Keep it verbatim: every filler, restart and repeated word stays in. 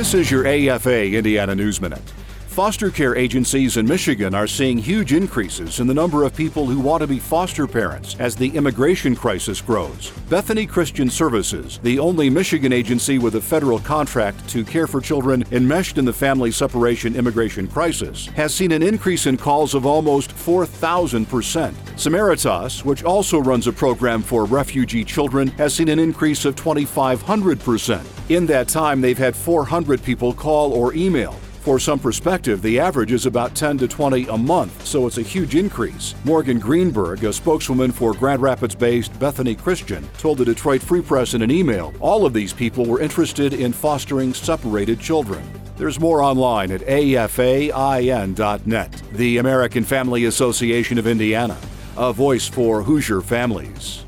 This is your A F A Indiana News Minute. Foster care agencies in Michigan are seeing huge increases in the number of people who want to be foster parents as the immigration crisis grows. Bethany Christian Services, the only Michigan agency with a federal contract to care for children enmeshed in the family separation immigration crisis, has seen an increase in calls of almost four thousand percent. Samaritas, which also runs a program for refugee children, has seen an increase of twenty-five hundred percent. In that time, they've had four hundred people call or email. For some perspective, the average is about ten to twenty a month, so it's a huge increase. Morgan Greenberg, a spokeswoman for Grand Rapids-based Bethany Christian, told the Detroit Free Press in an email all of these people were interested in fostering separated children. There's more online at A F A I N dot net. The American Family Association of Indiana, a voice for Hoosier families.